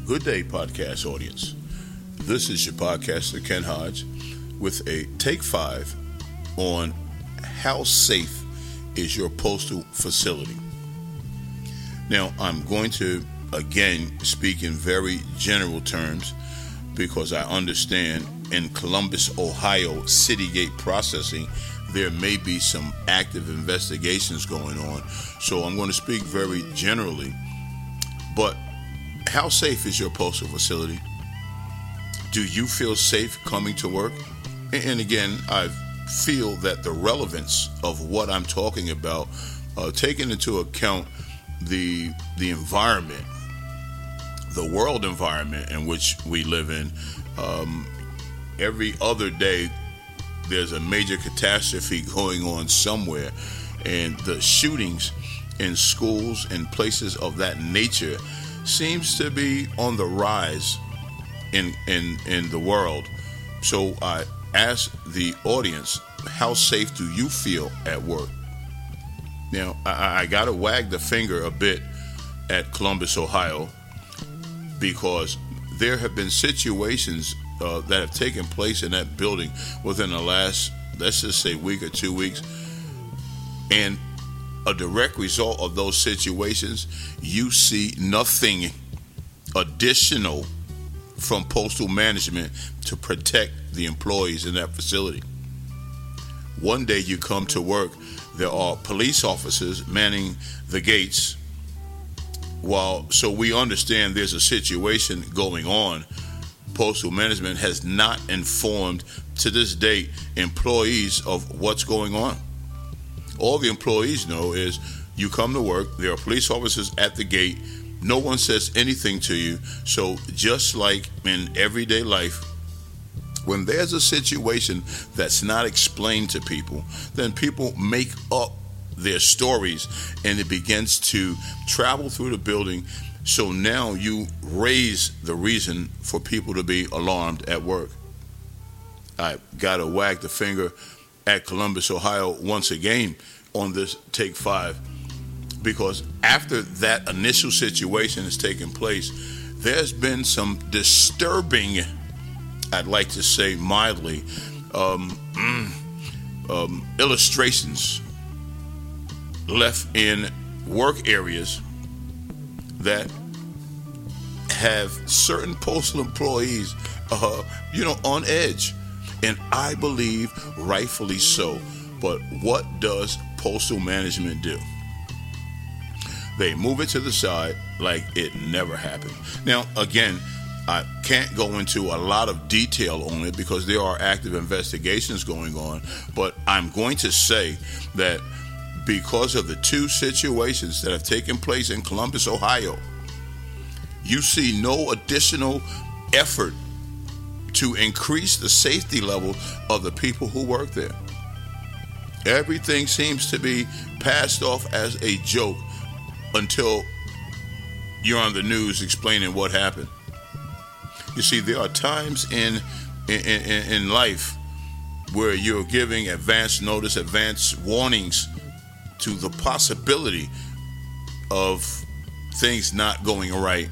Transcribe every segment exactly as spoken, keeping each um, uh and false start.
Good day, podcast audience. This is your podcaster, Ken Hodge, with a take five on how safe is your postal facility. Now, I'm going to, again, speak in very general terms because I understand in Columbus, Ohio, Citygate processing, there may be some active investigations going on. So I'm going to speak very generally. But how safe is your postal facility? Do you feel safe coming to work? And again, I feel that the relevance of what I'm talking about, uh, taking into account the the environment, the world environment in which we live in, um, every other day there's a major catastrophe going on somewhere, and the shootings in schools and places of that nature seems to be on the rise in in in the world. So I ask the audience, how safe do you feel at work? Now, I, I got to wag the finger a bit at Columbus, Ohio, because there have been situations uh, that have taken place in that building within the last, let's just say, week or two weeks, and a direct result of those situations, you see nothing additional from postal management to protect the employees in that facility. One day you come to work, there are police officers manning the gates. While so we understand there's a situation going on, postal management has not informed to this date employees of what's going on. All the employees know is you come to work, there are police officers at the gate, no one says anything to you. So just like in everyday life, when there's a situation that's not explained to people, then people make up their stories and it begins to travel through the building. So now you raise the reason for people to be alarmed at work. I got to wag the finger at Columbus, Ohio, once again on this take five, because after that initial situation has taken place, there's been some disturbing, I'd like to say mildly, um, um, illustrations left in work areas that have certain postal employees, uh, you know, on edge. And I believe rightfully so. But what does postal management do? They move it to the side like it never happened. Now, again, I can't go into a lot of detail on it because there are active investigations going on. But I'm going to say that because of the two situations that have taken place in Columbus, Ohio, you see no additional effort to increase the safety level of the people who work there. Everything seems to be passed off as a joke until you're on the news explaining what happened. You see, there are times in in, in, in life where you're giving advance notice, advance warnings to the possibility of things not going right.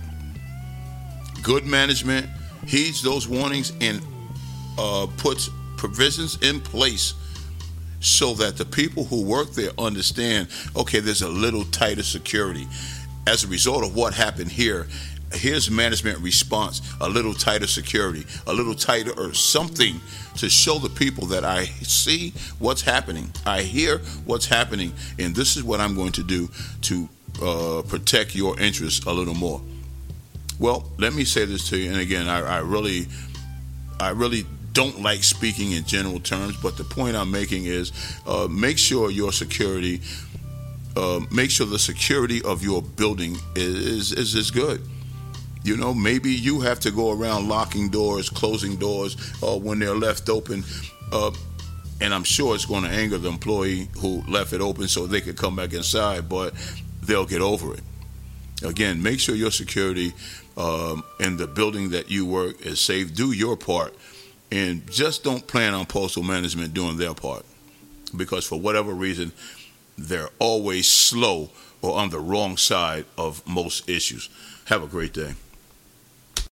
Good management heeds those warnings and uh, puts provisions in place so that the people who work there understand, okay, there's a little tighter security. As a result of what happened here, here's management response, a little tighter security, a little tighter or something to show the people that I see what's happening, I hear what's happening, and this is what I'm going to do to uh, protect your interests a little more. Well, let me say this to you, and again, I, I really, I really don't like speaking in general terms, but the point I'm making is uh, make sure your security, uh, make sure the security of your building is, is is good. You know, maybe you have to go around locking doors, closing doors uh, when they're left open, uh, and I'm sure it's going to anger the employee who left it open so they could come back inside, but they'll get over it. Again, make sure your security um, in the building that you work is safe. Do your part. And just don't plan on postal management doing their part, because for whatever reason, they're always slow or on the wrong side of most issues. Have a great day.